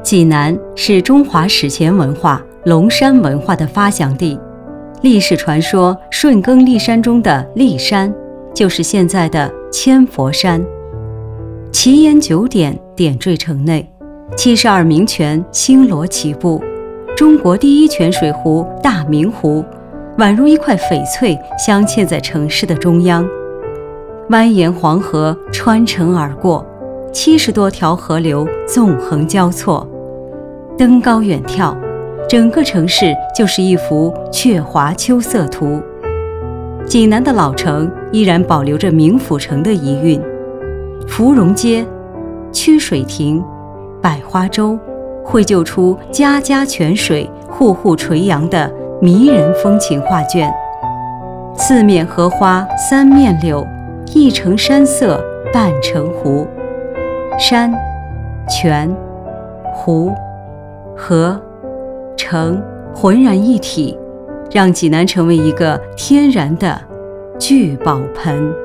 济南是中华史前文化龙山文化的发祥地，历史传说顺耕历山中的历山，就是现在的千佛山。奇岩9点点缀城内，72名泉星罗棋布，中国第一泉水湖大明湖，宛如一块翡翠镶嵌在城市的中央。蜿蜒黄河穿城而过，70多条河流纵横交错，登高远眺，整个城市就是一幅鹊华秋色图。济南的老城依然保留着明府城的遗韵，芙蓉街、曲水亭、百花洲绘就出家家泉水户户垂杨的迷人风情画卷。四面荷花三面柳，一城山色半城湖。山、泉、湖、河、城浑然一体，让济南成为一个天然的聚宝盆。